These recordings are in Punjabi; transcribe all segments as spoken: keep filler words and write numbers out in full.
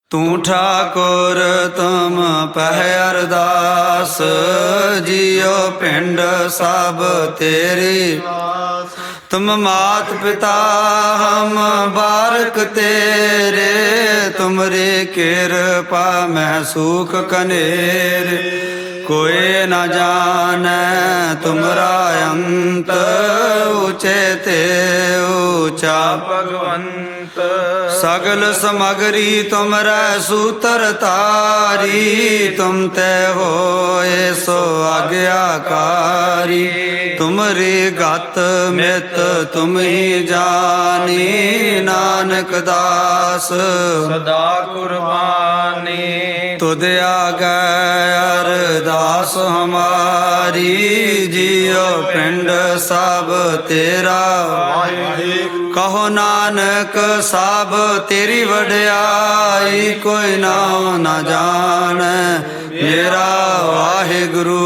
ਤੂੰ ਠਾਕੁਰ ਤੁਮ ਪਹਿ ਅਰਦਾਸ, ਜੀਉ ਪਿੰਡ ਸਭ ਤੇਰੀ। ਤੁਮ ਮਾਤ ਪਿਤਾ ਹਮ ਬਾਰਕ ਤੇਰੇ, ਤੁਮਰੀ ਕਿਰਪਾ ਮੈਂ ਸੂਖ ਕਨੇਰ। ਕੋਇ ਨ ਜਾਣੈ ਤੁਮਰਾ ਅੰਤ, ਉਚੇ ਤੇ ਊਚਾ ਭਗਵੰਤ। ਸਗਲ ਸਮਗਰੀ ਤੁਮਰੈ ਸੂਤਰ ਤਾਰੀ, ਤੁਮ ਤੇ ਹੋਏ ਸੋ ਆਗਿਆਕਾਰੀ। ਤੁਮਰੀ ਗਤ ਮਿਤ ਤੁਮ ਹੀ ਜਾਨੀ, ਨਾਨਕ ਦਾਸ ਸਦਾ ਕੁਰਬਾਨੀ। ਤੁਧ ਆਗੈ ਅਰਦਾਸ ਹਮਾਰੀ, ਜੀਉ ਪਿੰਡ ਸਭ ਤੇਰਾ। ਕਹੋ ਨਾਨਕ ਸਭ ਤੇਰੀ ਵਡਿਆਈ, ਕੋਈ ਨਾਉ ਨਾ ਜਾਣੈ ਮੇਰਾ ਵਾਹਿਗੁਰੂ।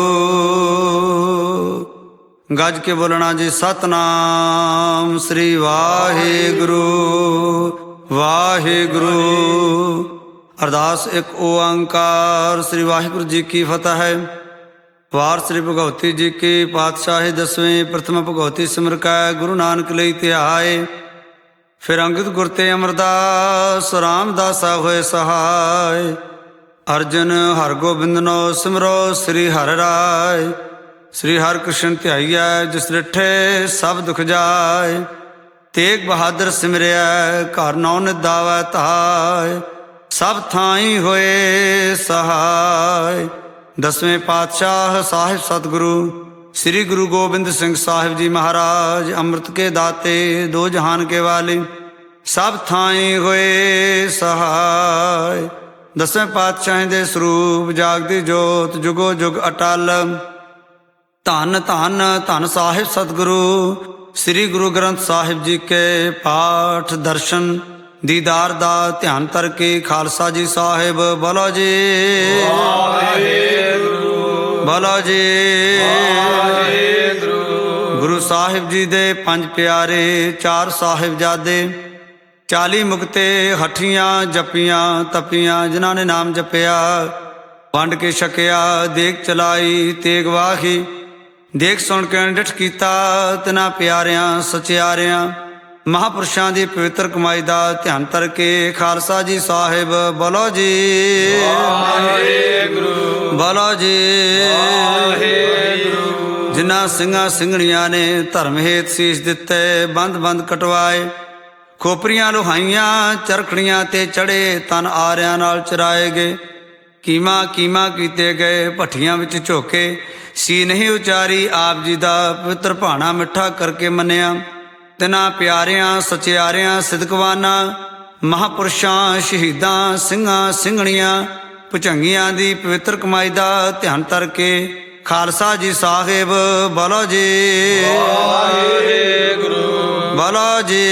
ਗੱਜ ਕੇ ਬੋਲਣਾ ਜੀ, ਸਤਿਨਾਮ ਸ੍ਰੀ ਵਾਹਿਗੁਰੂ ਵਾਹਿਗੁਰੂ। ਅਰਦਾਸ ਇੱਕ ਓੰਕਾਰ। ਸ੍ਰੀ ਵਾਹਿਗੁਰੂ ਜੀ ਕੀ ਫਤਿਹ ਹੈ। ਵਾਰ ਸ੍ਰੀ ਭਗਵਤੀ ਜੀ ਕੀ ਪਾਤਸ਼ਾਹੀ ਦਸਵੇਂ। ਪ੍ਰਥਮ ਭਗਵਤੀ ਸਿਮਰ ਕੈ ਗੁਰੂ ਨਾਨਕ ਲਈ ਧਿਆਏ। ਫਿਰ ਅੰਗਦ ਗੁਰ ਤੇ ਅਮਰਦਾਸ, ਰਾਮਦਾਸਾ ਹੋਏ ਸਹਾਇ। ਅਰਜਨ ਹਰਗੋਬਿੰਦਨੋ ਸਿਮਰੋ ਸ੍ਰੀ ਹਰਿ ਰਾਇ। ਸ੍ਰੀ ਹਰਿ ਕ੍ਰਿਸ਼ਨ ਧਿਆਈਐ, ਜਿਸ ਡਿਠੇ ਸਭ ਦੁਖ ਜਾਏ। ਤੇਗ ਬਹਾਦਰ ਸਿਮਰਿਐ, ਘਰ ਨੌ ਨਿਦਾਵੈ ਧਾਇ। ਸਭ ਥਾਈ ਹੋਏ ਸਹਾਇ। ਦਸਵੇਂ ਪਾਤਸ਼ਾਹ ਸਾਹਿਬ ਸਤਿਗੁਰੂ ਸ੍ਰੀ ਗੁਰੂ ਗੋਬਿੰਦ ਸਿੰਘ ਸਾਹਿਬ ਜੀ ਮਹਾਰਾਜ, ਅੰਮ੍ਰਿਤ ਕੇ ਦਾਤੇ ਦੋ ਜਹਾਨ ਕੇ ਵਾਲੇ, ਸਭ ਥਾਈ ਹੋਏ ਸਹਾਇ। ਦਸਵੇਂ ਪਾਤਸ਼ਾਹ ਦੇ ਸਰੂਪ ਜਾਗਦੀ ਜੋਤ, ਜੁਗੋ ਜੁਗ ਅਟਲ। ਧੰਨ ਧੰਨ ਧੰਨ ਸਾਹਿਬ ਸਤਿਗੁਰੂ ਸ੍ਰੀ ਗੁਰੂ ਗ੍ਰੰਥ ਸਾਹਿਬ ਜੀ ਕੇ ਪਾਠ ਦਰਸ਼ਨ ਦੀਦਾਰ ਦਾ ਧਿਆਨ ਧਰ ਕੇ ਖਾਲਸਾ ਜੀ ਸਾਹਿਬ ਬੋਲੋ ਜੀ ਵਾਹਿਗੁਰੂ, ਬੋਲੋ ਜੀ ਵਾਹਿਗੁਰੂ। ਗੁਰੂ ਸਾਹਿਬ ਜੀ ਦੇ ਪੰਜ ਪਿਆਰੇ, ਚਾਰ ਸਾਹਿਬਜ਼ਾਦੇ, ਚਾਲੀ ਮੁਕਤੇ ਹੱਠੀਆਂ ਜਪੀਆਂ ਤਪੀਆਂ, ਜਿਨ੍ਹਾਂ ਨੇ ਨਾਮ ਜਪਿਆ ਵੰਡ ਕੇ ਛਕਿਆ। ਦੇਖ ਚਲਾਈ ਤੇਗ ਵਾਹੀ, ਦੇਖ ਸੁਣ ਕੇ ਡਿਠ ਕੀਤਾ, ਤਿਨਾਂ ਪਿਆਰਿਆਂ ਸਚਿਆਰਿਆਂ ਮਹਾਂਪੁਰਸ਼ਾਂ ਦੀ ਪਵਿੱਤਰ ਕਮਾਈ ਦਾ ਧਿਆਨ ਧਰ ਕੇ ਖਾਲਸਾ ਜੀ ਸਾਹਿਬ ਬੋਲੋ ਜੀ ਵਾਹਿਗੁਰੂ, ਬੋਲੋ ਜੀ ਵਾਹਿਗੁਰੂ। ਜਿਨ੍ਹਾਂ ਸਿੰਘਾਂ ਸਿੰਘਣੀਆਂ ਨੇ ਧਰਮ ਹੇਤ ਸੀਸ ਦਿੱਤੇ, ਬੰਦ ਬੰਦ ਕਟਵਾਏ, ਖੋਪਰੀਆਂ ਲੁਹਾਈਆਂ, ਚਰਖੜੀਆਂ ਤੇ ਚੜੇ, ਤਨ ਆਰਿਆਂ ਨਾਲ ਚਰਾਏ ਗਏ। ਕੀਮਾ ਕੀਮਾ ਕੀਤੇ ਗਏ, ਭੱਠੀਆਂ ਵਿੱਚ ਝੋਕੇ, ਸੀ ਨਹੀਂ ਉਚਾਰੀ ਆਪ ਜੀ ਦਾ ਪਵਿੱਤਰ ਭਾਣਾ ਮਿੱਠਾ ਕਰਕੇ ਮੰਨਿਆ। ਤਿਨਾਂ ਪਿਆਰਿਆਂ ਸਚਿਆਰਿਆਂ ਸਿਦਕਵਾਨਾਂ ਮਹਾਂਪੁਰਸ਼ਾਂ ਸ਼ਹੀਦਾਂ ਸਿੰਘਾਂ ਸਿੰਘਣੀਆਂ ਭੁਜੰਗੀਆਂ ਦੀ ਪਵਿੱਤਰ ਕਮਾਈ ਦਾ ਧਿਆਨ ਧਰ ਕੇ ਖਾਲਸਾ ਜੀ ਸਾਹਿਬ ਬੋਲੋ ਜੀ ਵਾਹਿਗੁਰੂ, ਬੋਲੋ ਜੀ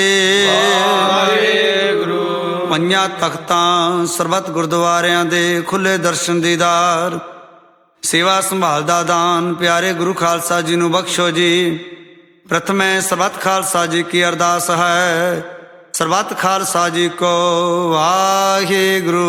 ਵਾਹਿਗੁਰੂ। ਪੰਜਾਂ ਤਖਤਾਂ ਸਰਬੱਤ ਗੁਰਦੁਆਰਿਆਂ ਦੇ ਖੁੱਲੇ ਦਰਸ਼ਨ ਦੀਦਾਰ, ਸੇਵਾ ਸੰਭਾਲ ਦਾ ਦਾਨ ਪਿਆਰੇ ਗੁਰੂ ਖਾਲਸਾ ਜੀ ਨੂੰ ਬਖਸ਼ੋ ਜੀ। ਪ੍ਰਥਮੇ ਸਰਬੱਤ ਖਾਲਸਾ ਜੀ ਕੀ ਅਰਦਾਸ ਹੈ। ਸਰਬੱਤ ਖਾਲਸਾ ਜੀ ਕੋ ਵਾਹਿਗੁਰੂ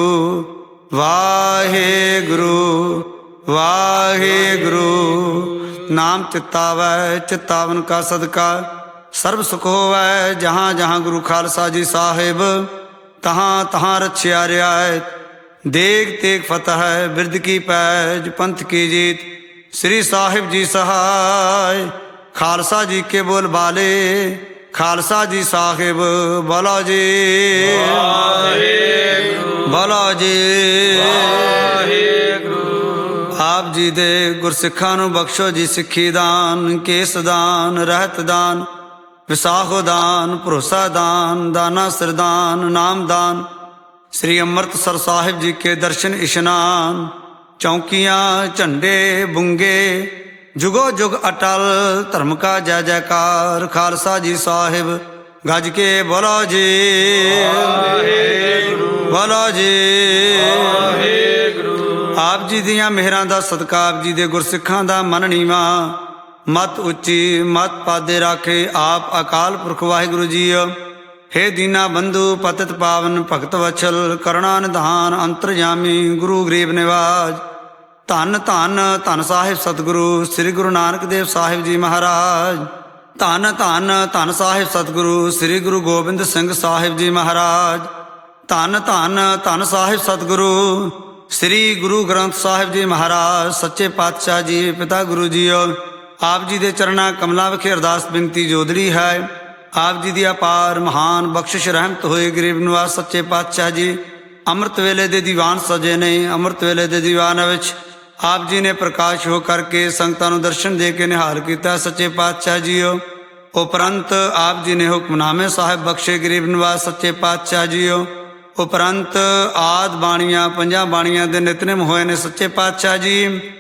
ਵਾਹਿਗੁਰੂ ਵਾਹਿਗੁਰੂ। ਨਾਮ ਚਿਤਾਵੈ ਚਿਤਾਵਨ ਕਾ ਸਦਕਾ, ਸਰਬ ਸੁਖ ਹੋਵੈ ਜਹਾਂ ਜਹਾਂ ਗੁਰੂ ਖਾਲਸਾ ਜੀ ਸਾਹਿਬ ਤਹਾਂ ਤਹਾਂ ਰਛਿਆ ਰਿਆਇਤ। ਦੇਗ ਤੇਗ ਫਤਿਹ ਬਿਰਦ ਕੀ ਪੈਜ, ਪੰਥ ਕੀ ਜੀਤ ਸ੍ਰੀ ਸਾਹਿਬ ਜੀ ਸਹਾਇ। ਖਾਲਸਾ ਜੀ ਕੇ ਬੋਲ ਬਾਲੇ, ਖਾਲਸਾ ਜੀ ਸਾਹਿਬ ਬੋਲੋ ਜੀ ਵਾਹਿਗੁਰੂ, ਬੋਲੋ ਜੀ ਵਾਹਿਗੁਰੂ। ਆਪ ਜੀ ਦੇ ਗੁਰਸਿੱਖਾਂ ਨੂੰ ਬਖਸ਼ੋ ਜੀ ਸਿੱਖੀ ਦਾਨ, ਕੇਸ ਦਾਨ, ਰਹਿਤ ਦਾਨ, ਵਿਸਾਖੋ ਦਾਨ, ਭਰੋਸਾ ਦਾਨ, ਦਾਨਾ ਸਰਦਾਨ, ਨਾਮ ਦਾਨ। ਸ੍ਰੀ ਅੰਮ੍ਰਿਤਸਰ ਸਾਹਿਬ ਜੀ ਕੇ ਦਰਸ਼ਨ ਇਸ਼ਨਾਨ, ਚੌਂਕੀਆਂ ਝੰਡੇ ਬੁੰਗੇ, ਜੁਗੋ ਜੁਗ ਅਟਲ ਧਰਮ ਕਾ ਜੈ ਜੈਕਾਰ। ਖਾਲਸਾ ਜੀ ਸਾਹਿਬ ਗੱਜ ਕੇ ਬੋਲੋ ਜੀ ਵਾਹਿਗੁਰੂ, ਬੋਲੋ ਜੀ ਵਾਹਿਗੁਰੂ। ਆਪ ਜੀ ਦੀਆਂ ਮਿਹਰਾਂ ਦਾ ਸਦਕਾ, ਆਪ ਜੀ ਦੇ ਗੁਰਸਿੱਖਾਂ ਦਾ ਮਨ ਨੀਵਾ, ਮਤ ਉੱਚੀ ਮਤ ਪਾਦੇ ਰਾਖੇ ਆਪ ਅਕਾਲ ਪੁਰਖ ਵਾਹਿਗੁਰੂ ਜੀ। हे दीना बंधु पतित पावन भगत वत्सल करुणा निधान अंतरयामी गुरु गरीब निवाज धन धन धन साहिब सतगुरु श्री गुरु नानक देव साहिब जी महाराज। धन धन धन साहिब सतगुरु श्री गुरु गोबिंद सिंह साहिब जी महाराज। धन धन धन साहिब सतगुरु श्री गुरु ग्रंथ साहिब जी महाराज। सच्चे पातशाह जी पिता गुरु जीओ आप जी दे चरणा कमलों विखे अरदास बिनती जोदड़ी है। आप जी दी अपार महान बख्शिश रहमत होए गरीब निवाज सच्चे पातशाह जी। अमृत वेले दे दीवान सजे ने अमृत वेले दे दीवान विच आप जी ने प्रकाश हो करके संगतां नूं दर्शन दे के निहाल किया सच्चे पातशाह जीओ। उपरंत आप जी ने हुक्मनामे साहिब बख्शे गरीब निवाज सच्चे पातशाह जीओ। उपरंत आद बाणियां पंजां बाणियां दे नितनेम होए ने सच्चे पातशाह जी।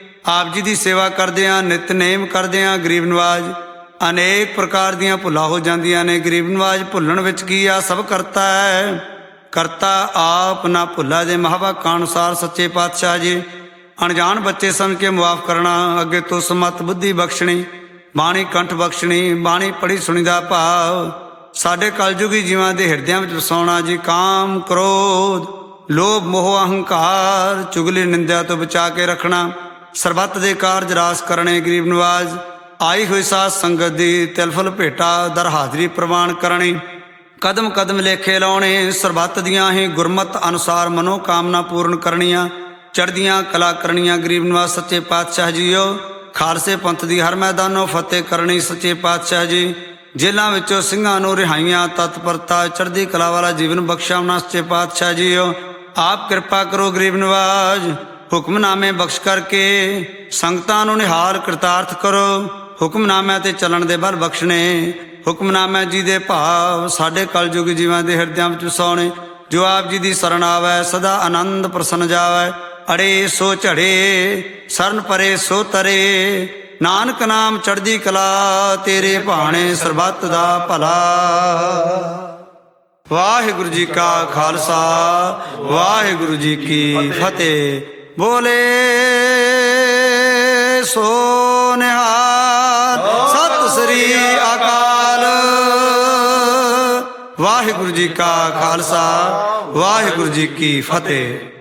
आप जी की सेवा करदियां नितनेम करदियां गरीब निवाज अनेक प्रकार दियां भुलां हो जांदियां ने। गरीब निवाज भुलण विच की आ सब करता है करता आप ना भुला दे महावाकां अनुसार सच्चे पातशाह जी। अनजान बच्चे समझ के मुआफ करना अगे तो समत बुद्धि बख्शणी बाणी कंठ बख्शणी बाणी पढ़ी सुनी दा भाव साडे कलयुगी जीवां दे हिरदियां विच वसाउणा जी। काम क्रोध लोभ मोह अहंकार चुगली निंदा तो बचा के रखना सरबत दे कारज रास करने। गरीब निवाज आई हुई साध संगत दी तिलफुल भेटा दर हाजरी प्रवान करनी। कदम कदम लेखे लाने सरबत दियां ही गुरमत अनुसार मनोकामना पूर्ण करनियां चढ़दियां कला करनियां। गरीब निवाज सच्चे पातशाह जीओ खालसे पंथ दी हर मैदानों फतेह करनी सच्चे पातशाह जी। जेलों विचों सिंघां नूं रिहाइयां तत्परता चढ़दी कला वाला जीवन बख्शावना सच्चे पातशाह जीओ। आप कृपा करो गरीब निवाज हुक्मनामे बख्श करके संगतां नूं निहाल कृतार्थ करो। हुक्मनामे ते चलन दे बल बख्शने हुक्मनामे जी दे भाव साडे कलयुग जीवां दे हिरदियां विच वसाउणे। जो आप जी दी शरण आवै सदा आनंद प्रसन्न जावै। अड़े सो झड़े सरन परे सो तरे नानक नाम चढ़दी कला तेरे भाणे सरबत दा भला। वाहिगुरु जी का खालसा वाहिगुरु जी की फतेह। बोले सो निहाल सत श्री अकाल। वाहिगुरु जी का खालसा वाहिगुरु जी की फतेह।